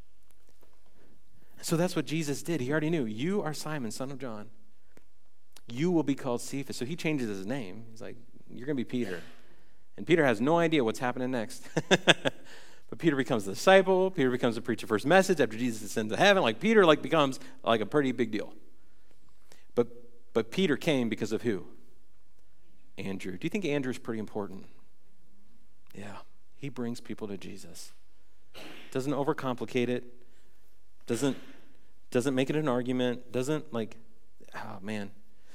So that's what Jesus did. He already knew, you are Simon, son of John. You will be called Cephas. So he changes his name. He's like, you're going to be Peter. And Peter has no idea what's happening next. But Peter becomes a disciple. Peter becomes a preacher first message after Jesus ascends to heaven. Like Peter like becomes like a pretty big deal. But but Peter came because of who? Andrew. Do you think Andrew's pretty important? Yeah. He brings people to Jesus. Doesn't overcomplicate it. Doesn't doesn't make it an argument. Doesn't like, oh man.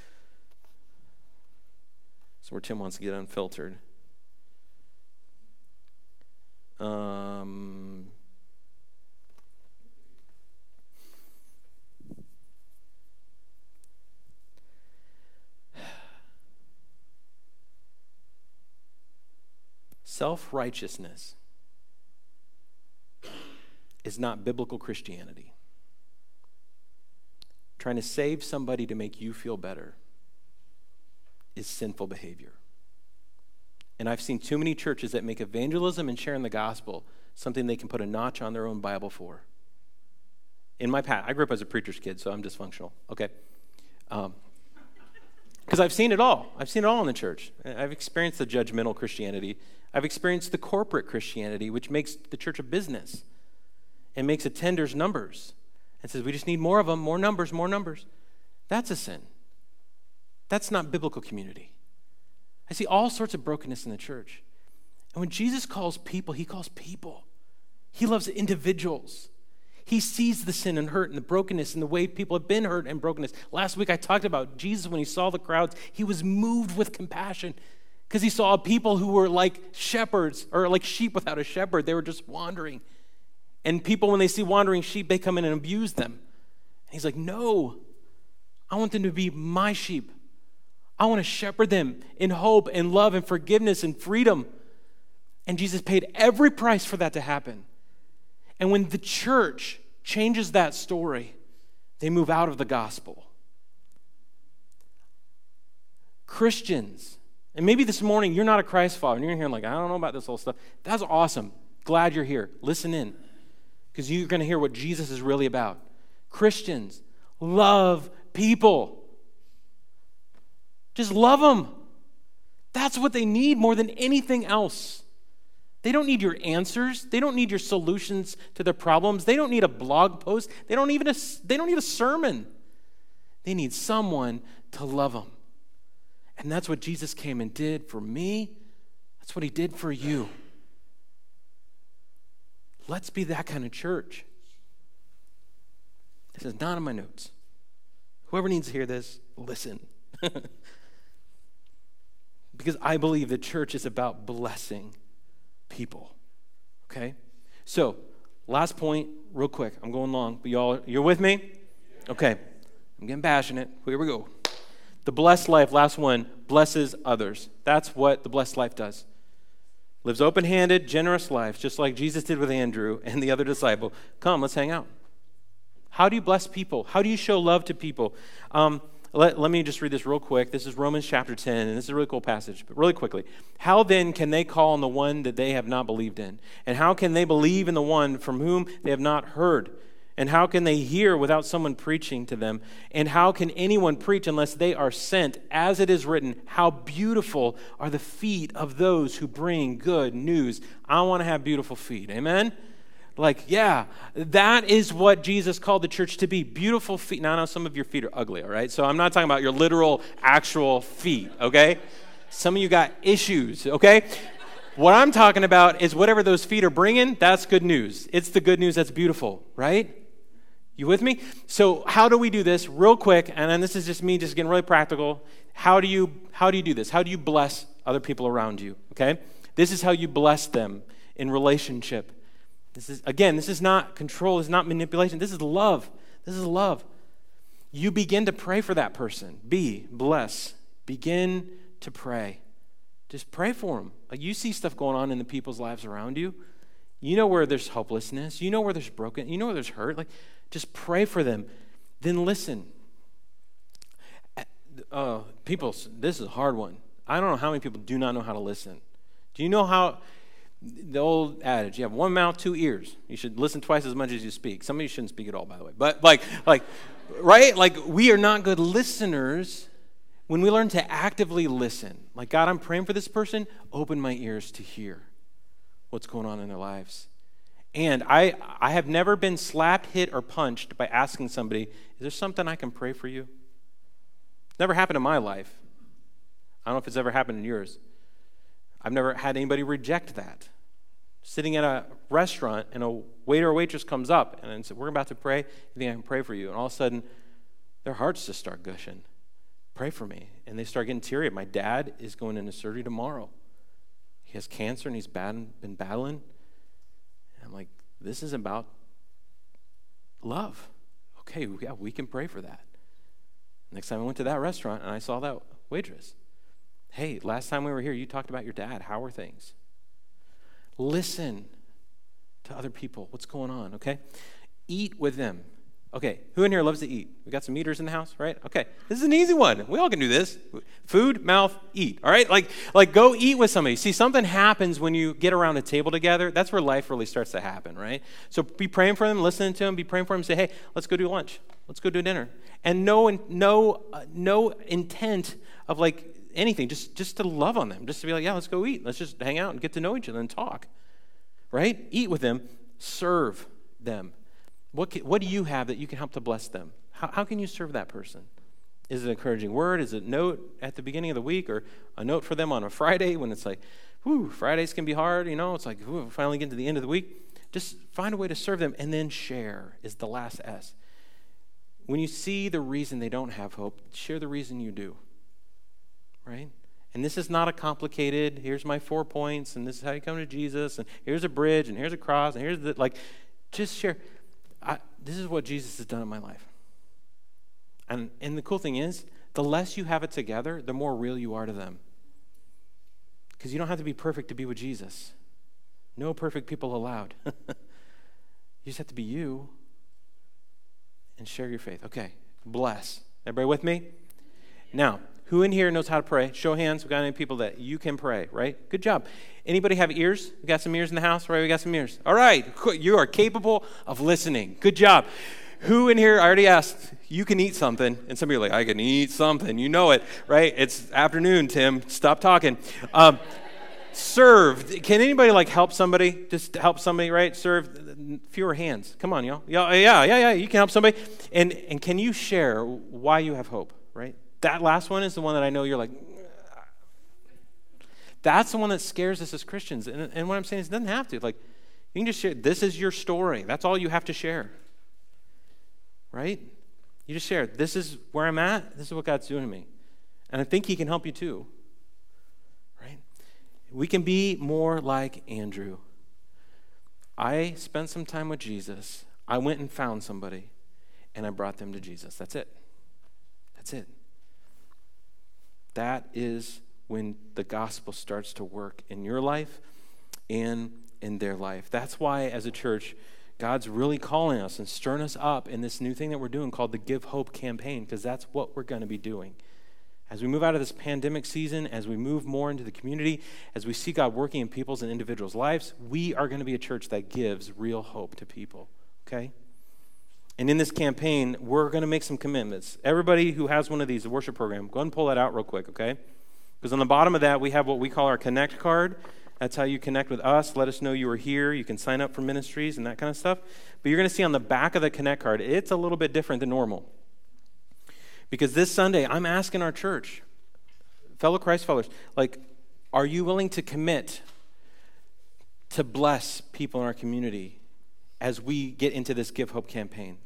That's where Tim wants to get unfiltered. Um, self-righteousness is not biblical Christianity. Trying to save somebody to make you feel better is sinful behavior. And I've seen too many churches that make evangelism and sharing the gospel something they can put a notch on their own Bible for. In my past, I grew up as a preacher's kid, so I'm dysfunctional, okay? Um, because I've seen it all. I've seen it all in the church. I've experienced the judgmental Christianity. I've experienced the corporate Christianity, which makes the church a business and makes it tenders numbers and says, we just need more of them, more numbers, more numbers. That's a sin. That's not biblical community. I see all sorts of brokenness in the church. And when Jesus calls people, he calls people. He loves individuals. He sees the sin and hurt and the brokenness and the way people have been hurt and brokenness. Last week I talked about Jesus when he saw the crowds. He was moved with compassion because he saw people who were like shepherds or like sheep without a shepherd. They were just wandering. And people, when they see wandering sheep, they come in and abuse them. And he's like, no, I want them to be my sheep. I want to shepherd them in hope and love and forgiveness and freedom. And Jesus paid every price for that to happen. And when the church changes that story, they move out of the gospel. Christians, and maybe this morning you're not a Christ follower, and you're here like, I don't know about this whole stuff. That's awesome. Glad you're here. Listen in, because you're going to hear what Jesus is really about. Christians love people. Just love them. That's what they need more than anything else. They don't need your answers. They don't need your solutions to their problems. They don't need a blog post. They don't even a, they don't need a sermon. They need someone to love them. And that's what Jesus came and did for me. That's what he did for you. Let's be that kind of church. This is not in my notes. Whoever needs to hear this, listen. Because I believe the church is about blessing people. Okay? So, last point, real quick. I'm going long, but y'all, you're with me? Okay. I'm getting passionate. Here we go. The blessed life, last one, blesses others. That's what the blessed life does. Lives open-handed, generous life, just like Jesus did with Andrew and the other disciple. Come, let's hang out. How do you bless people? How do you show love to people? Um, Let, let me just read this real quick. This is Romans chapter ten, and this is a really cool passage, but really quickly. How then can they call on the one that they have not believed in? And how can they believe in the one from whom they have not heard? And how can they hear without someone preaching to them? And how can anyone preach unless they are sent? As it is written, how beautiful are the feet of those who bring good news. I want to have beautiful feet. Amen? Like, yeah, that is what Jesus called the church to be. Beautiful feet. Now, I know some of your feet are ugly, all right? So I'm not talking about your literal, actual feet, okay? Some of you got issues, okay? What I'm talking about is whatever those feet are bringing, that's good news. It's the good news that's beautiful, right? You with me? So how do we do this real quick? And then this is just me just getting really practical. How do you how do you do this? How do you bless other people around you? Okay? This is how you bless them in relationship. This is again, this is not control, this is not manipulation. This is love. This is love. You begin to pray for that person. Be bless. Begin to pray. Just pray for them. Like you see stuff going on in the people's lives around you. You know where there's hopelessness. You know where there's broken. You know where there's hurt. Like, just pray for them. Then listen. Uh, people, this is a hard one. I don't know how many people do not know how to listen. Do you know how, the old adage, you have one mouth, two ears. You should listen twice as much as you speak. Some of you shouldn't speak at all, by the way. But like, like, right? Like, we are not good listeners when we learn to actively listen. Like, God, I'm praying for this person. Open my ears to hear what's going on in their lives. And I I have never been slapped, hit, or punched by asking somebody, is there something I can pray for you? Never happened in my life. I don't know if it's ever happened in yours. I've never had anybody reject that. Sitting at a restaurant and a waiter or waitress comes up and says, we're about to pray. You think I can pray for you? And all of a sudden, their hearts just start gushing. Pray for me. And they start getting teary. My dad is going into surgery tomorrow. He has cancer and he's bad, been battling. And I'm like, this is about love. Okay, yeah, we can pray for that. Next time I went to that restaurant and I saw that waitress. Hey, last time we were here, you talked about your dad. How are things? Listen to other people. What's going on, okay? Eat with them. Okay, who in here loves to eat? We got some eaters in the house, right? Okay, this is an easy one. We all can do this. Food, mouth, eat, all right? Like, like go eat with somebody. See, something happens when you get around a table together. That's where life really starts to happen, right? So be praying for them, listening to them, be praying for them, say, hey, let's go do lunch. Let's go do dinner. And no, no, uh, no intent of like anything, just, just to love on them, just to be like, yeah, let's go eat. Let's just hang out and get to know each other and talk, right? Eat with them, serve them. What can, what do you have that you can help to bless them? How, how can you serve that person? Is it an encouraging word? Is it a note at the beginning of the week or a note for them on a Friday when it's like, whew, Fridays can be hard, you know? It's like, whew, finally getting to the end of the week. Just find a way to serve them and then share is the last S. When you see the reason they don't have hope, share the reason you do, right? And this is not a complicated, here's my four points, and this is how you come to Jesus, and here's a bridge, and here's a cross, and here's the, like, just share. I, this is what Jesus has done in my life. And, and the cool thing is, the less you have it together, the more real you are to them. Because you don't have to be perfect to be with Jesus. No perfect people allowed. You just have to be you and share your faith. Okay, bless. Everybody with me? Now, who in here knows how to pray? Show of hands. We got any people that you can pray, right? Good job. Anybody have ears? We got some ears in the house, right? We got some ears. All right. You are capable of listening. Good job. Who in here, I already asked, you can eat something. And some of you are like, I can eat something. You know it, right? It's afternoon, Tim. Stop talking. Um, serve. Can anybody like help somebody? Just help somebody, right? Serve. Fewer hands. Come on, y'all. Yeah, yeah, yeah, yeah. You can help somebody. And, and can you share why you have hope, right? That last one is the one that I know you're like, that's the one that scares us as Christians. And, and what I'm saying is it doesn't have to. Like, you can just share, this is your story. That's all you have to share. Right? You just share, this is where I'm at. This is what God's doing to me. And I think he can help you too. Right? We can be more like Andrew. I spent some time with Jesus. I went and found somebody, and I brought them to Jesus. That's it. That's it. That is when the gospel starts to work in your life and in their life. That's why, as a church, God's really calling us and stirring us up in this new thing that we're doing called the Give Hope campaign, because that's what we're going to be doing. As we move out of this pandemic season, as we move more into the community, as we see God working in people's and individuals' lives, we are going to be a church that gives real hope to people, okay? And in this campaign, we're going to make some commitments. Everybody who has one of these, the worship program, go ahead and pull that out real quick, okay? Because on the bottom of that, we have what we call our Connect card. That's how you connect with us. Let us know you are here. You can sign up for ministries and that kind of stuff. But you're going to see on the back of the Connect card, it's a little bit different than normal. Because this Sunday, I'm asking our church, fellow Christ followers, like, are you willing to commit to bless people in our community as we get into this Give Hope campaign?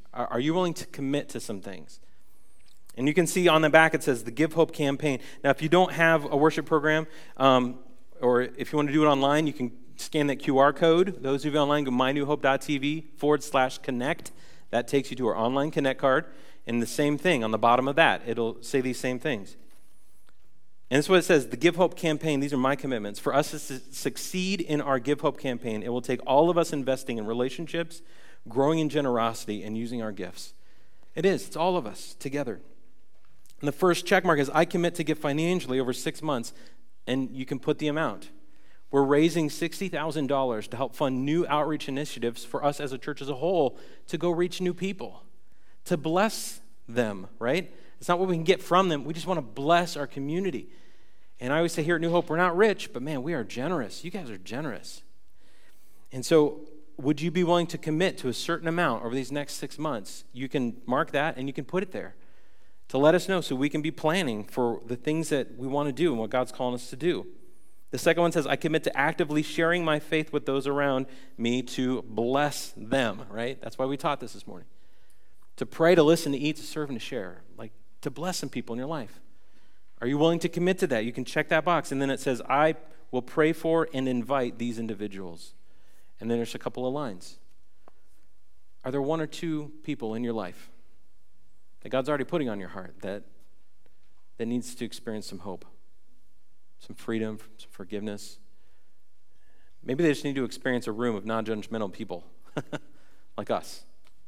Are, are you willing to commit to some things? And you can see on the back it says the Give Hope campaign. Now, if you don't have a worship program, um, or if you want to do it online, you can scan that Q R code. Those of you online, go mynewhope.tv forward slash connect. That takes you to our online connect card. And the same thing on the bottom of that, it'll say these same things. And this is what it says, the Give Hope campaign, these are my commitments. For us to su- succeed in our Give Hope campaign, it will take all of us investing in relationships, growing in generosity, and using our gifts. It is. It's all of us together. And the first check mark is, I commit to give financially over six months, and you can put the amount. We're raising sixty thousand dollars to help fund new outreach initiatives for us as a church as a whole to go reach new people, to bless them, right? It's not what we can get from them. We just want to bless our community. And I always say here at New Hope, we're not rich, but man, we are generous. You guys are generous. And so would you be willing to commit to a certain amount over these next six months? You can mark that and you can put it there to let us know so we can be planning for the things that we want to do and what God's calling us to do. The second one says, I commit to actively sharing my faith with those around me to bless them, right? That's why we taught this this morning. To pray, to listen, to eat, to serve, and to share. Like, to bless some people in your life. Are you willing to commit to that? You can check that box. And then it says, I will pray for and invite these individuals. And then there's a couple of lines. Are there one or two people in your life that God's already putting on your heart that, that needs to experience some hope, some freedom, some forgiveness? Maybe they just need to experience a room of non-judgmental people like us.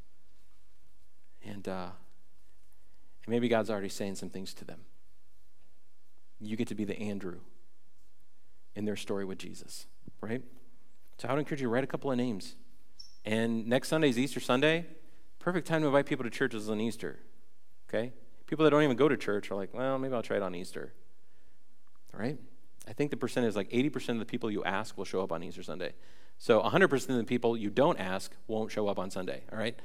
And, uh, and maybe God's already saying some things to them. You get to be the Andrew in their story with Jesus, right? So I would encourage you to write a couple of names. And next Sunday is Easter Sunday. Perfect time to invite people to churches on Easter, okay? People that don't even go to church are like, well, maybe I'll try it on Easter, all right? I think the percentage is like eighty percent of the people you ask will show up on Easter Sunday. So one hundred percent of the people you don't ask won't show up on Sunday, all right?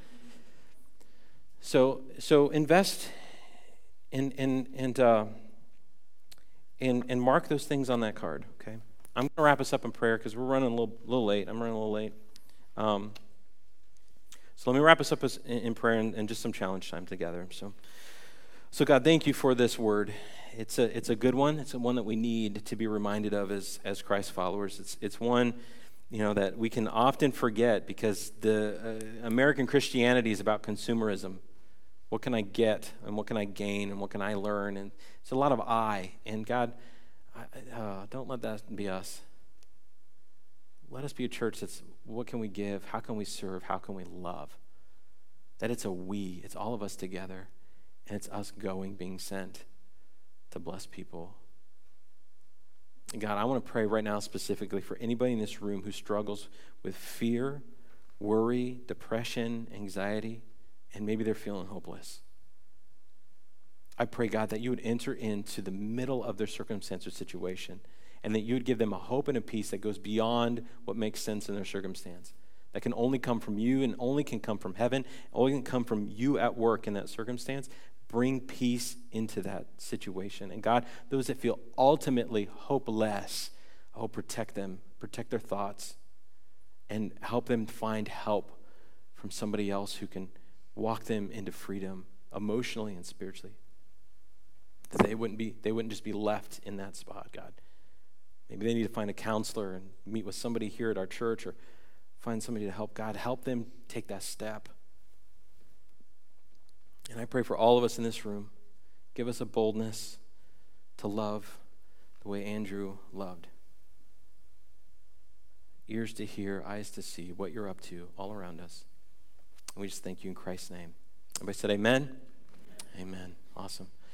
So so invest in, in, and, uh, and, and mark those things on that card, okay? I'm going to wrap us up in prayer because we're running a little, little late. I'm running a little late. Um, so let me wrap us up as, in, in prayer and, and just some challenge time together. So, so God, thank you for this word. It's a it's a good one. It's a one that we need to be reminded of as as Christ followers. It's it's one, you know, that we can often forget because the uh, American Christianity is about consumerism. What can I get and what can I gain and what can I learn? And it's a lot of I. And God, I, uh, don't let that be us. Let us be a church that's, what can we give? How can we serve? How can we love? That it's a we. It's all of us together. And it's us going, being sent to bless people. And God, I want to pray right now specifically for anybody in this room who struggles with fear, worry, depression, anxiety, and maybe they're feeling hopeless. I pray, God, that you would enter into the middle of their circumstance or situation and that you would give them a hope and a peace that goes beyond what makes sense in their circumstance. That can only come from you and only can come from heaven, only can come from you at work in that circumstance. Bring peace into that situation. And God, those that feel ultimately hopeless, oh, protect them, protect their thoughts, and help them find help from somebody else who can walk them into freedom emotionally and spiritually. That they wouldn't be, they wouldn't just be left in that spot, God. Maybe they need to find a counselor and meet with somebody here at our church or find somebody to help. God, help them take that step. And I pray for all of us in this room, give us a boldness to love the way Andrew loved. Ears to hear, eyes to see what you're up to all around us. And we just thank you in Christ's name. Everybody said amen? Amen. Amen. Awesome.